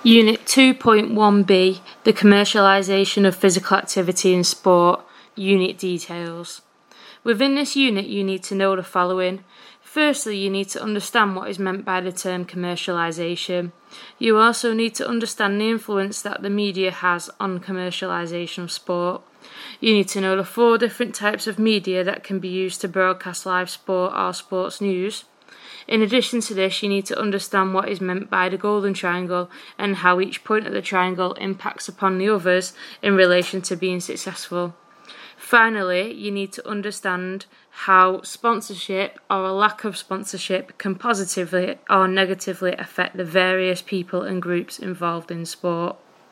Unit 2.1b, the commercialisation of physical activity in sport, unit details. Within this unit you need to know the following. Firstly, you need to understand what is meant by the term commercialisation. You also need to understand the influence that the media has on commercialisation of sport. You need to know the 4 different types of media that can be used to broadcast live sport or sports news. In addition to this, you need to understand what is meant by the golden triangle and how each point of the triangle impacts upon the others in relation to being successful. Finally, you need to understand how sponsorship or a lack of sponsorship can positively or negatively affect the various people and groups involved in sport.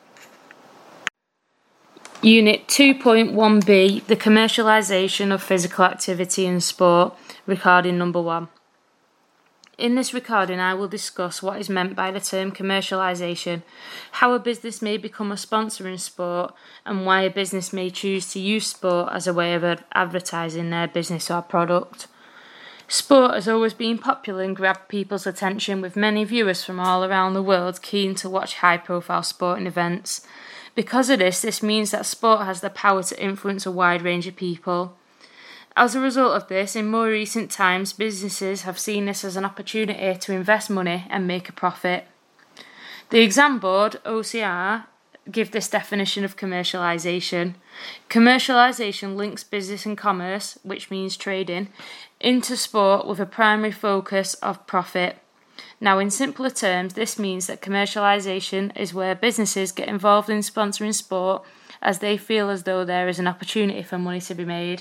Unit 2.1b, the commercialisation of physical activity in sport, recording number 1. In this recording, I will discuss what is meant by the term commercialisation, how a business may become a sponsor in sport, and why a business may choose to use sport as a way of advertising their business or product. Sport has always been popular and grabbed people's attention, with many viewers from all around the world keen to watch high-profile sporting events. Because of this means that sport has the power to influence a wide range of people. As a result of this, in more recent times, businesses have seen this as an opportunity to invest money and make a profit. The exam board, OCR, give this definition of commercialisation. Commercialisation links business and commerce, which means trading, into sport with a primary focus of profit. Now, in simpler terms, this means that commercialisation is where businesses get involved in sponsoring sport as they feel as though there is an opportunity for money to be made.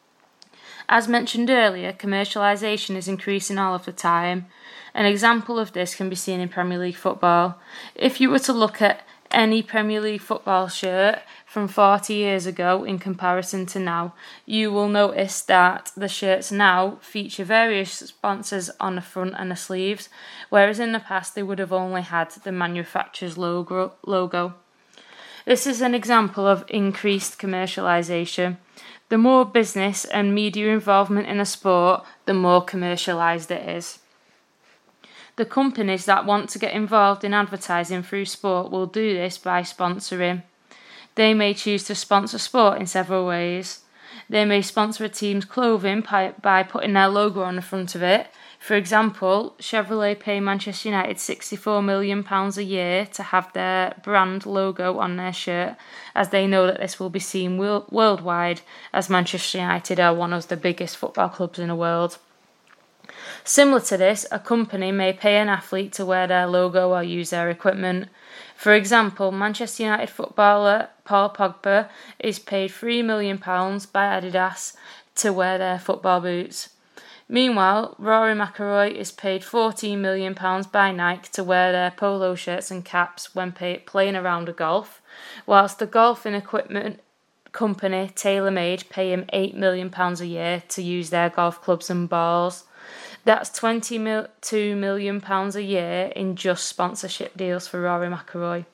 As mentioned earlier, commercialisation is increasing all of the time. An example of this can be seen in Premier League football. If you were to look at any Premier League football shirt from 40 years ago in comparison to now, you will notice that the shirts now feature various sponsors on the front and the sleeves, whereas in the past they would have only had the manufacturer's logo. This is an example of increased commercialisation. The more business and media involvement in a sport, the more commercialised it is. The companies that want to get involved in advertising through sport will do this by sponsoring. They may choose to sponsor sport in several ways. They may sponsor a team's clothing by putting their logo on the front of it. For example, Chevrolet pay Manchester United £64 million a year to have their brand logo on their shirt, as they know that this will be seen worldwide, as Manchester United are one of the biggest football clubs in the world. Similar to this, a company may pay an athlete to wear their logo or use their equipment. For example, Manchester United footballer Paul Pogba is paid £3 million by Adidas to wear their football boots. Meanwhile, Rory McIlroy is paid £14 million by Nike to wear their polo shirts and caps when playing a round of golf, whilst the golfing equipment company TaylorMade pay him £8 million a year to use their golf clubs and balls. That's £22 million a year in just sponsorship deals for Rory McIlroy.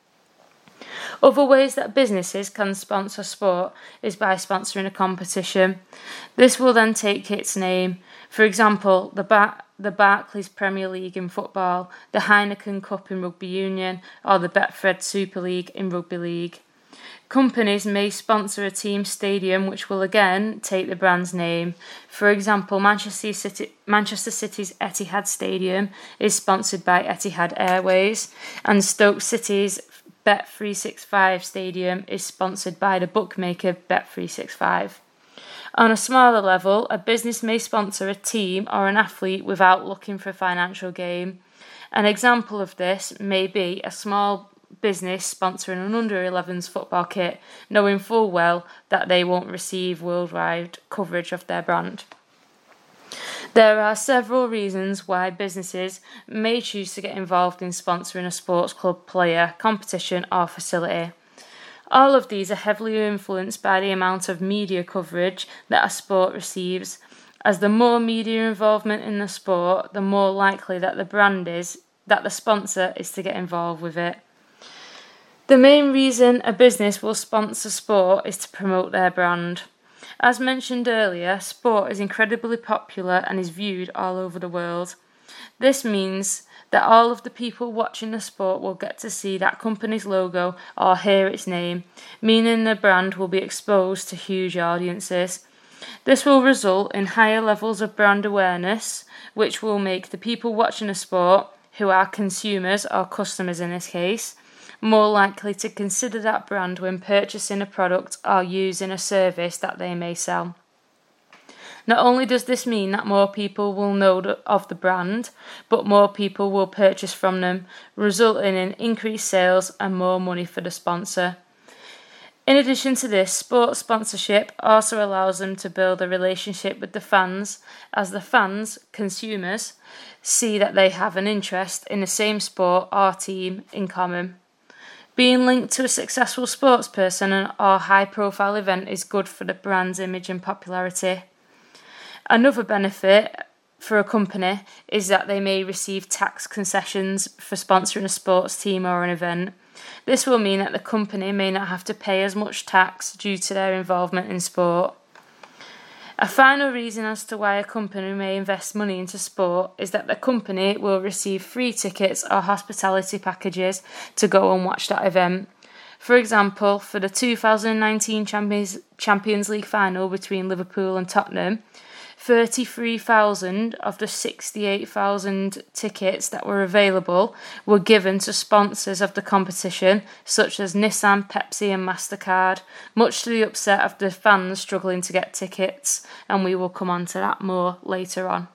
Other ways that businesses can sponsor sport is by sponsoring a competition. This will then take its name. For example, the Barclays Premier League in football, the Heineken Cup in rugby union, or the Betfred Super League in rugby league. Companies may sponsor a team's stadium, which will again take the brand's name. For example, Manchester City's Etihad Stadium is sponsored by Etihad Airways, and Stoke City's Bet365 Stadium is sponsored by the bookmaker Bet365. On a smaller level, a business may sponsor a team or an athlete without looking for financial gain. An example of this may be a small business sponsoring an under-11s football kit, knowing full well that they won't receive worldwide coverage of their brand. There are several reasons why businesses may choose to get involved in sponsoring a sports club, player, competition or facility. All of these are heavily influenced by the amount of media coverage that a sport receives, as the more media involvement in the sport, the more likely that the sponsor is to get involved with it. The main reason a business will sponsor sport is to promote their brand. As mentioned earlier, sport is incredibly popular and is viewed all over the world. This means that all of the people watching the sport will get to see that company's logo or hear its name, meaning the brand will be exposed to huge audiences. This will result in higher levels of brand awareness, which will make the people watching the sport, who are consumers or customers in this case, more likely to consider that brand when purchasing a product or using a service that they may sell. Not only does this mean that more people will know of the brand, but more people will purchase from them, resulting in increased sales and more money for the sponsor. In addition to this, sports sponsorship also allows them to build a relationship with the fans, as the fans, consumers, see that they have an interest in the same sport or team in common. Being linked to a successful sportsperson or high-profile event is good for the brand's image and popularity. Another benefit for a company is that they may receive tax concessions for sponsoring a sports team or an event. This will mean that the company may not have to pay as much tax due to their involvement in sport. A final reason as to why a company may invest money into sport is that the company will receive free tickets or hospitality packages to go and watch that event. For example, for the 2019 Champions League final between Liverpool and Tottenham, 33,000 of the 68,000 tickets that were available were given to sponsors of the competition, such as Nissan, Pepsi and MasterCard, much to the upset of the fans struggling to get tickets, and we will come on to that more later on.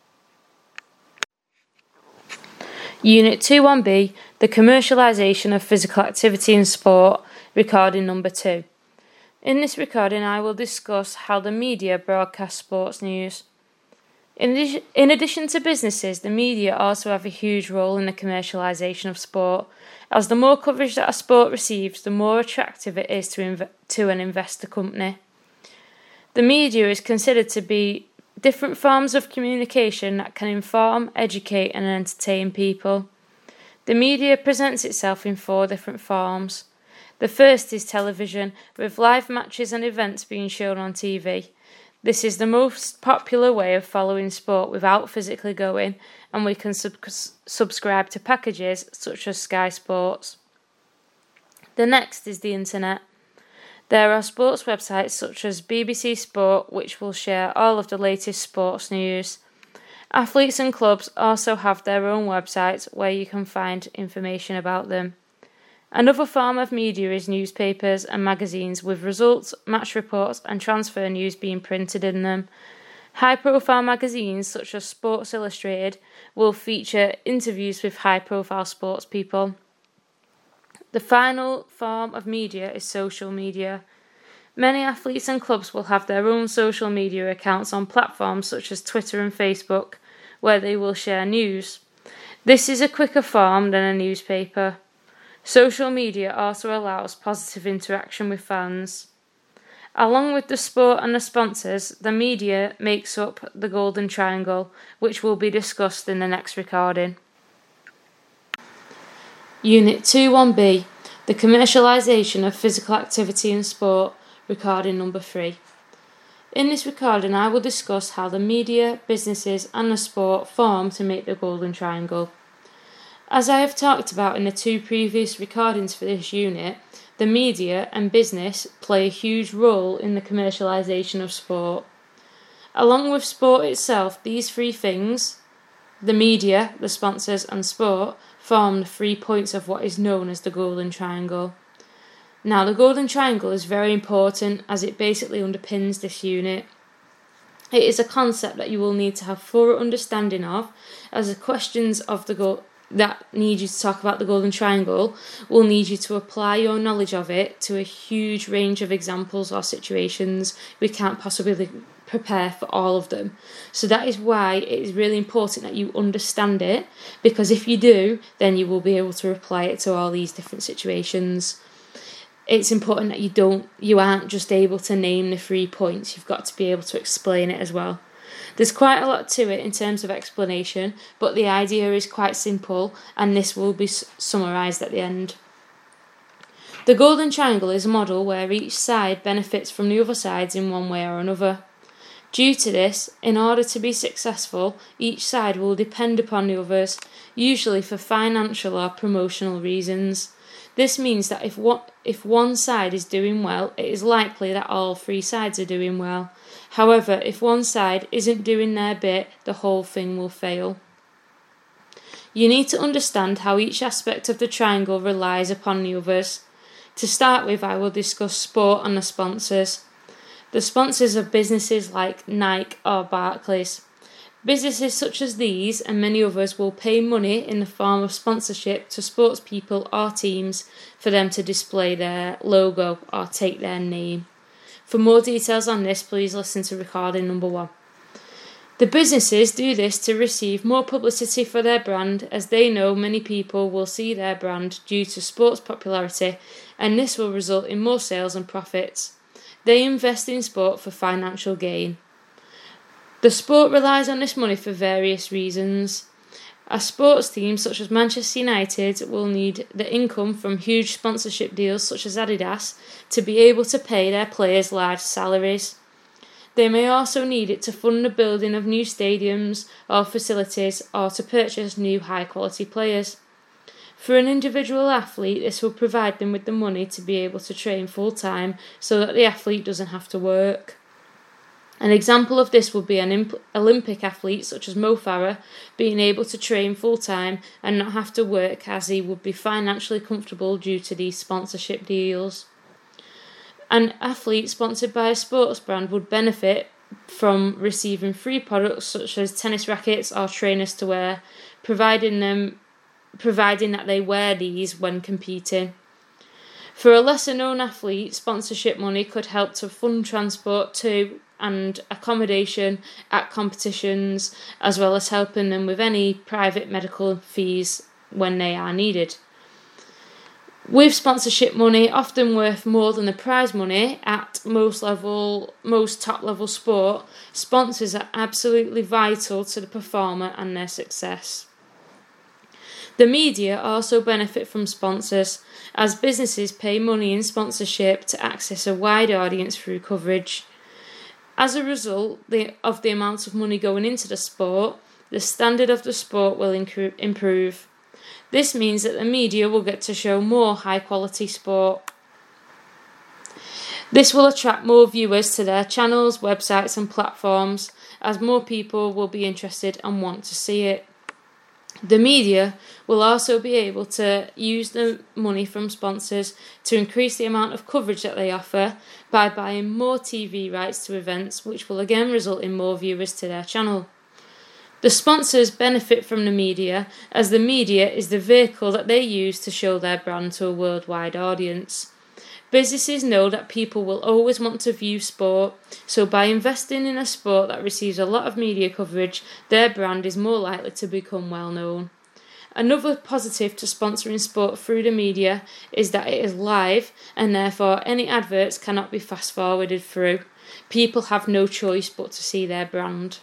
Unit 21B, the commercialisation of physical activity in sport, recording number 2. In this recording, I will discuss how the media broadcast sports news. In addition to businesses, the media also have a huge role in the commercialisation of sport, as the more coverage that a sport receives, the more attractive it is to an investor company. The media is considered to be different forms of communication that can inform, educate and entertain people. The media presents itself in 4 different forms. The first is television, with live matches and events being shown on TV. This is the most popular way of following sport without physically going, and we can subscribe to packages such as Sky Sports. The next is the internet. There are sports websites such as BBC Sport, which will share all of the latest sports news. Athletes and clubs also have their own websites where you can find information about them. Another form of media is newspapers and magazines with results, match reports and transfer news being printed in them. High-profile magazines such as Sports Illustrated will feature interviews with high-profile sports people. The final form of media is social media. Many athletes and clubs will have their own social media accounts on platforms such as Twitter and Facebook, where they will share news. This is a quicker form than a newspaper. Social media also allows positive interaction with fans. Along with the sport and the sponsors, the media makes up the Golden Triangle, which will be discussed in the next recording. Unit 21B, the commercialisation of physical activity in sport, recording number 3. In this recording, I will discuss how the media, businesses and the sport form to make the Golden Triangle. As I have talked about in the 2 previous recordings for this unit, the media and business play a huge role in the commercialisation of sport. Along with sport itself, these 3 things, the media, the sponsors and sport, form the 3 points of what is known as the Golden Triangle. Now, the Golden Triangle is very important as it basically underpins this unit. It is a concept that you will need to have thorough understanding of, as the questions of that need you to talk about the Golden Triangle will need you to apply your knowledge of it to a huge range of examples or situations. We can't possibly prepare for all of them. So that is why it is really important that you understand it, because if you do, then you will be able to apply it to all these different situations. It's important that you aren't just able to name the 3 points, you've got to be able to explain it as well. There's quite a lot to it in terms of explanation, but the idea is quite simple, and this will be summarised at the end. The Golden Triangle is a model where each side benefits from the other sides in one way or another. Due to this, in order to be successful, each side will depend upon the others, usually for financial or promotional reasons. This means that if one side is doing well, it is likely that all three sides are doing well. However, if one side isn't doing their bit, the whole thing will fail. You need to understand how each aspect of the triangle relies upon the others. To start with, I will discuss sport and the sponsors. The sponsors are businesses like Nike or Barclays. Businesses such as these and many others will pay money in the form of sponsorship to sports people or teams for them to display their logo or take their name. For more details on this, please listen to recording number 1. The businesses do this to receive more publicity for their brand, as they know many people will see their brand due to sports popularity, and this will result in more sales and profits. They invest in sport for financial gain. The sport relies on this money for various reasons. A sports team such as Manchester United will need the income from huge sponsorship deals such as Adidas to be able to pay their players large salaries. They may also need it to fund the building of new stadiums or facilities or to purchase new high-quality players. For an individual athlete, this will provide them with the money to be able to train full-time so that the athlete doesn't have to work. An example of this would be an Olympic athlete such as Mo Farah being able to train full-time and not have to work, as he would be financially comfortable due to these sponsorship deals. An athlete sponsored by a sports brand would benefit from receiving free products such as tennis rackets or trainers to wear, providing that they wear these when competing. For a lesser-known athlete, sponsorship money could help to fund transport to and accommodation at competitions, as well as helping them with any private medical fees when they are needed. With sponsorship money often worth more than the prize money at most top-level sport, sponsors are absolutely vital to the performer and their success. The media also benefit from sponsors, as businesses pay money in sponsorship to access a wide audience through coverage. As a result of the amount of money going into the sport, the standard of the sport will improve. This means that the media will get to show more high-quality sport. This will attract more viewers to their channels, websites and platforms, as more people will be interested and want to see it. The media will also be able to use the money from sponsors to increase the amount of coverage that they offer by buying more TV rights to events, which will again result in more viewers to their channel. The sponsors benefit from the media, as the media is the vehicle that they use to show their brand to a worldwide audience. Businesses know that people will always want to view sport, so by investing in a sport that receives a lot of media coverage, their brand is more likely to become well known. Another positive to sponsoring sport through the media is that it is live, and therefore any adverts cannot be fast forwarded through. People have no choice but to see their brand.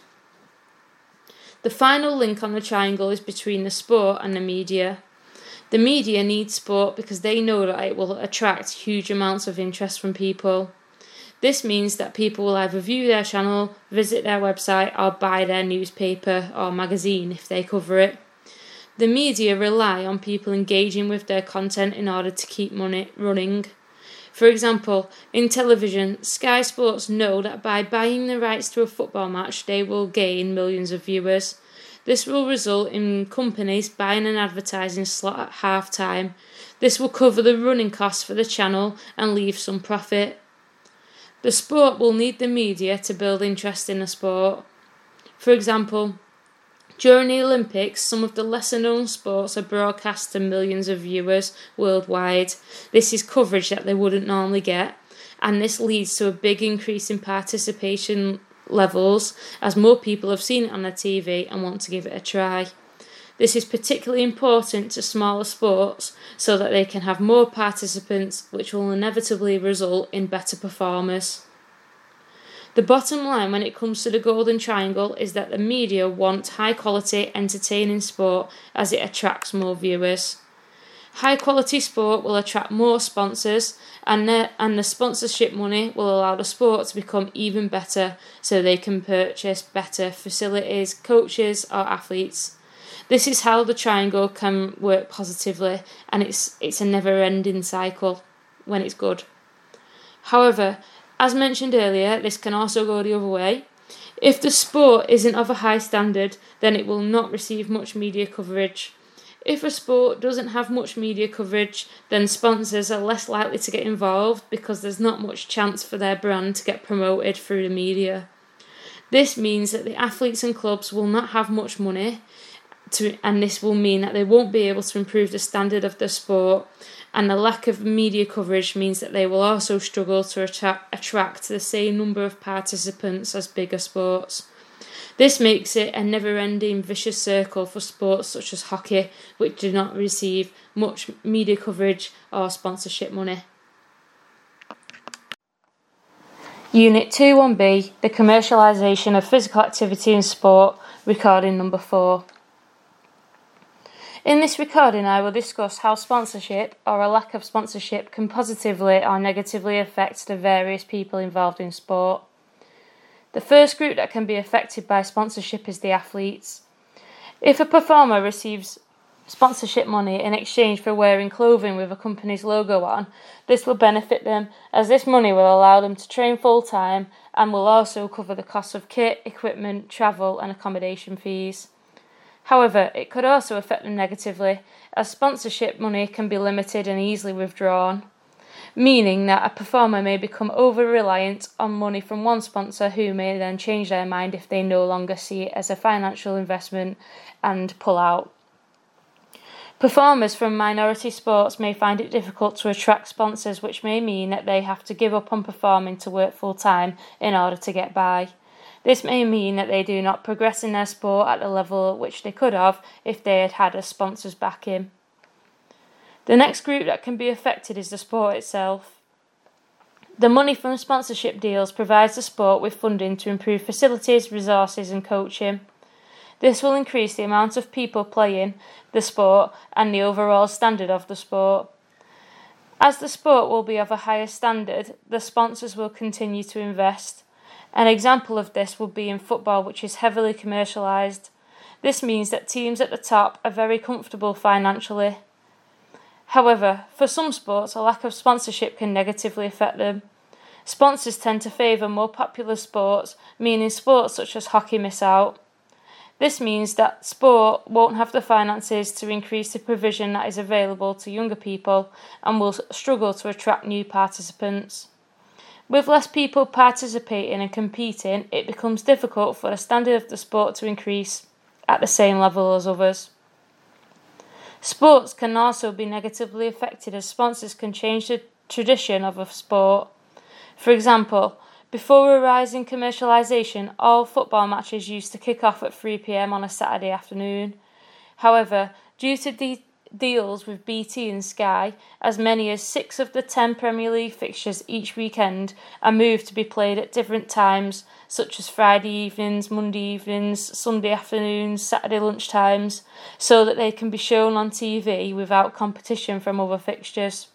The final link on the triangle is between the sport and the media. The media needs sport because they know that it will attract huge amounts of interest from people. This means that people will either view their channel, visit their website, or buy their newspaper or magazine if they cover it. The media rely on people engaging with their content in order to keep money running. For example, in television, Sky Sports know that by buying the rights to a football match, they will gain millions of viewers. This will result in companies buying an advertising slot at half-time. This will cover the running costs for the channel and leave some profit. The sport will need the media to build interest in the sport. For example, during the Olympics, some of the lesser-known sports are broadcast to millions of viewers worldwide. This is coverage that they wouldn't normally get, and this leads to a big increase in participation levels as more people have seen it on the TV and want to give it a try. This is particularly important to smaller sports so that they can have more participants, which will inevitably result in better performers. The bottom line when it comes to the Golden Triangle is that the media want high quality, entertaining sport as it attracts more viewers. High quality sport will attract more sponsors, and the sponsorship money will allow the sport to become even better so they can purchase better facilities, coaches or athletes. This is how the triangle can work positively, and it's a never-ending cycle when it's good. However, as mentioned earlier, this can also go the other way. If the sport isn't of a high standard, then it will not receive much media coverage. If a sport doesn't have much media coverage, then sponsors are less likely to get involved because there's not much chance for their brand to get promoted through the media. This means that the athletes and clubs will not have much money, and this will mean that they won't be able to improve the standard of the sport, and the lack of media coverage means that they will also struggle to attract the same number of participants as bigger sports. This makes it a never-ending vicious circle for sports such as hockey, which do not receive much media coverage or sponsorship money. Unit 2.1b, the commercialisation of physical activity in sport, recording number 4. In this recording, I will discuss how sponsorship, or a lack of sponsorship, can positively or negatively affect the various people involved in sport. The first group that can be affected by sponsorship is the athletes. If a performer receives sponsorship money in exchange for wearing clothing with a company's logo on, this will benefit them, as this money will allow them to train full-time and will also cover the costs of kit, equipment, travel and accommodation fees. However, it could also affect them negatively, as sponsorship money can be limited and easily withdrawn, meaning that a performer may become over-reliant on money from one sponsor who may then change their mind if they no longer see it as a financial investment and pull out. Performers from minority sports may find it difficult to attract sponsors, which may mean that they have to give up on performing to work full-time in order to get by. This may mean that they do not progress in their sport at the level at which they could have if they had had a sponsor's backing. The next group that can be affected is the sport itself. The money from sponsorship deals provides the sport with funding to improve facilities, resources and coaching. This will increase the amount of people playing the sport and the overall standard of the sport. As the sport will be of a higher standard, the sponsors will continue to invest. An example of this would be in football, which is heavily commercialised. This means that teams at the top are very comfortable financially. However, for some sports, a lack of sponsorship can negatively affect them. Sponsors tend to favour more popular sports, meaning sports such as hockey miss out. This means that sport won't have the finances to increase the provision that is available to younger people and will struggle to attract new participants. With less people participating and competing, it becomes difficult for the standard of the sport to increase at the same level as others. Sports can also be negatively affected as sponsors can change the tradition of a sport. For example, before a rise in commercialisation, all football matches used to kick off at 3 p.m. on a Saturday afternoon. However, due to deals with BT and Sky, as many as 6 of the 10 Premier League fixtures each weekend are moved to be played at different times, such as Friday evenings, Monday evenings, Sunday afternoons, Saturday lunchtimes, so that they can be shown on TV without competition from other fixtures.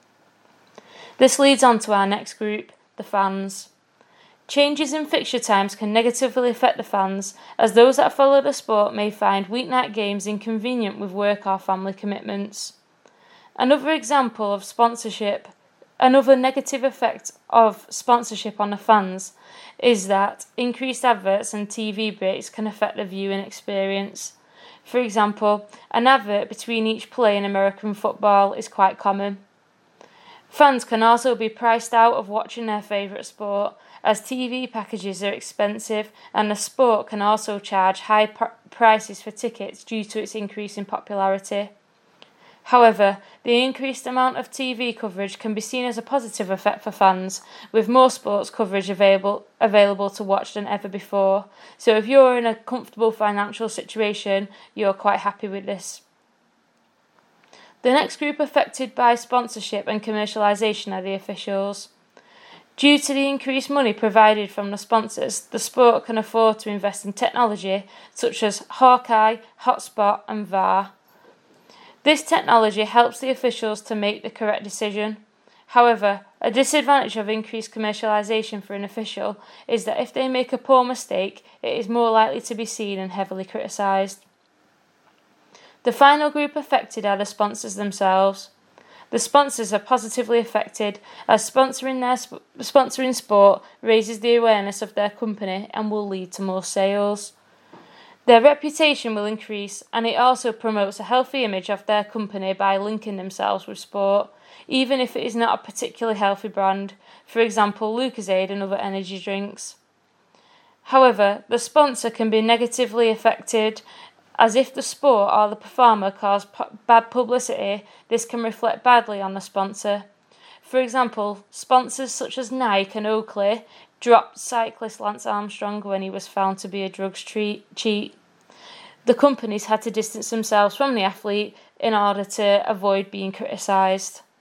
This leads on to our next group, the fans. Changes in fixture times can negatively affect the fans, as those that follow the sport may find weeknight games inconvenient with work or family commitments. Another negative effect of sponsorship on the fans is that increased adverts and TV breaks can affect the viewing experience. For example, an advert between each play in American football is quite common. Fans can also be priced out of watching their favourite sport, as TV packages are expensive and the sport can also charge high prices for tickets due to its increase in popularity. However, the increased amount of TV coverage can be seen as a positive effect for fans, with more sports coverage available to watch than ever before. So if you're in a comfortable financial situation, you're quite happy with this. The next group affected by sponsorship and commercialisation are the officials. Due to the increased money provided from the sponsors, the sport can afford to invest in technology such as Hawkeye, Hotspot and VAR. This technology helps the officials to make the correct decision. However, a disadvantage of increased commercialisation for an official is that if they make a poor mistake, it is more likely to be seen and heavily criticised. The final group affected are the sponsors themselves. The sponsors are positively affected as sponsoring sport raises the awareness of their company and will lead to more sales. Their reputation will increase, and it also promotes a healthy image of their company by linking themselves with sport, even if it is not a particularly healthy brand, for example Lucozade and other energy drinks. However, the sponsor can be negatively affected, as if the sport or the performer cause bad publicity, this can reflect badly on the sponsor. For example, sponsors such as Nike and Oakley dropped cyclist Lance Armstrong when he was found to be a drugs cheat. The companies had to distance themselves from the athlete in order to avoid being criticised.